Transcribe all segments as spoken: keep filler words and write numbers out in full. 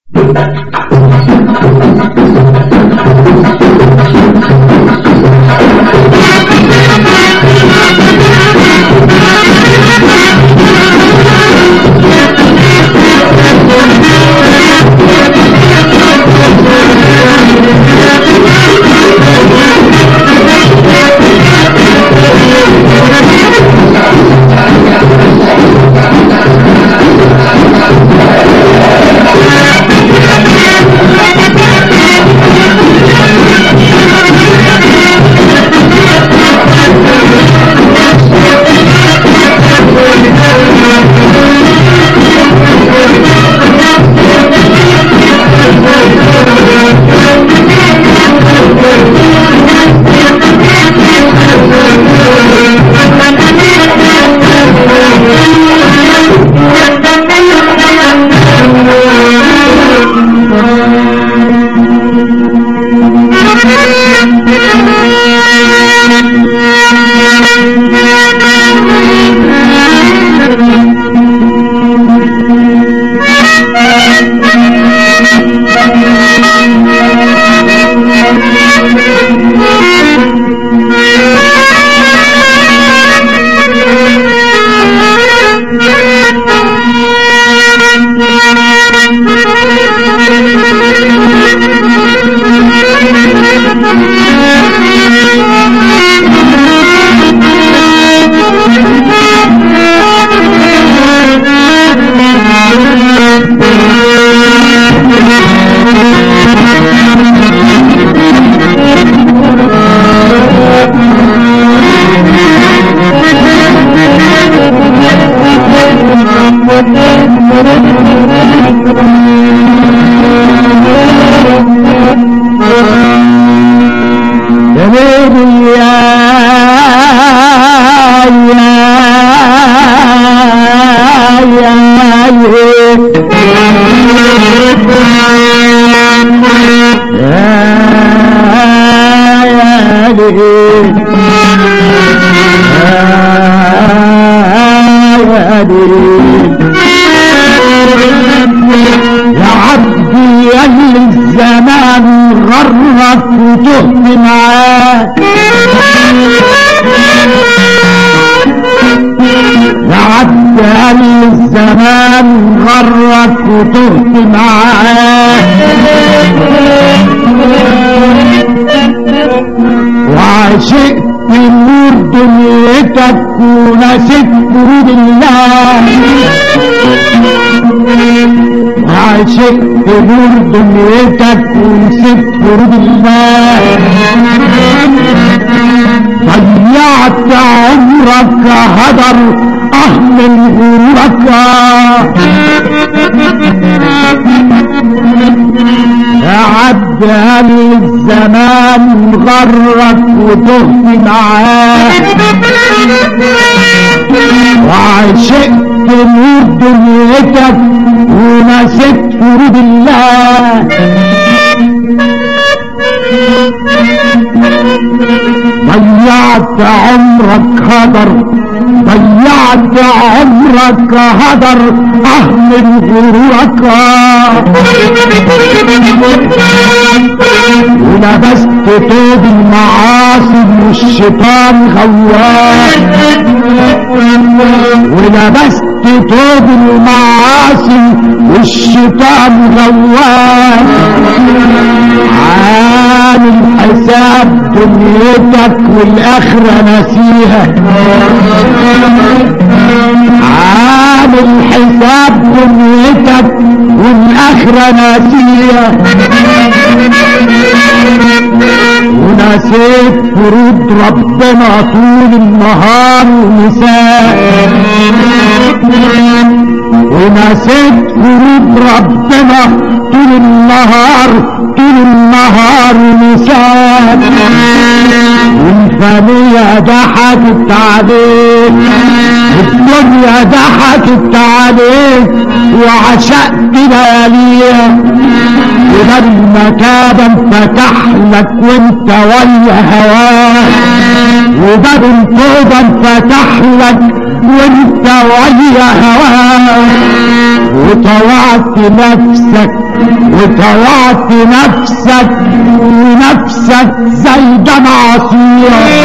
هدر أهمل غرورك ولبست طوب المعاصي والشيطان غواك ولبست طوب المعاصي والشيطان غواك عامل حساب دنيتك والآخرة نسيها عامل حساب دنيتك والآخرة ناسية ونسيت فروض ربنا طول النهار ونساء ونسيت فروض ربنا طول النهار طول النهار ونساء والفانية ضحكت عليك الدنيا ضحكت عليك وعشقت لياليها وباب المكابة انفتح لك وانت ويا هواك وباب التوبة انفتح لك وانت ويا هواك، وطوعت نفسك وطوعت نفسك ونفسك زي ده معصية،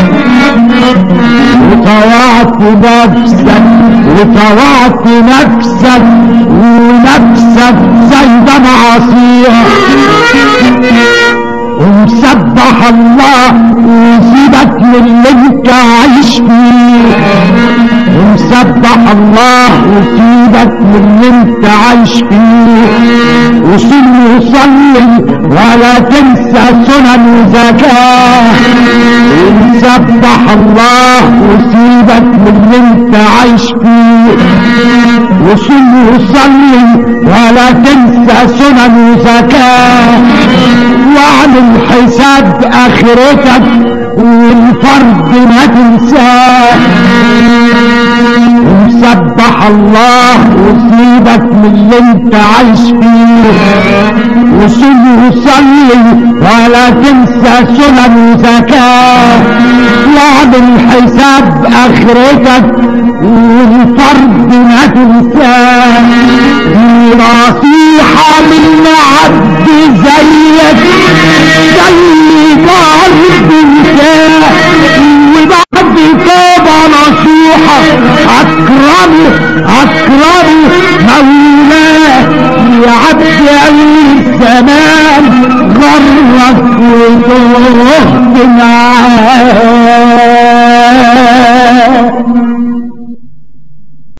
وطوعت نفسك وطوعت نفسك ونفسك زي ده معصية، ومسبح الله وسيبك من اللي انت عايش فيه، ومسبح الله وسيبك من اللي انت عايش فيه، وصل وصلي ولا تنسى سنن وزكاة، ومسبح الله وسيبك من اللي انت عايش فيه، وصل وصلي ولا تنسى سنن وزكاة، واعمل حساب اخرتك والفرد ما تنساه، ومسبح الله وسيبك من اللي انت عايش فيه، وصل وصلي ولا تنسى سنن وزكاة، واعمل حساب اخرتك والفرد ما تنساه، دي نصيحة من عبد زيك زي بعض انساه، وبعد توبة نصيحة اكرمه اكرمه مولاه، يا عبد الزمان غرك وتهت معاه.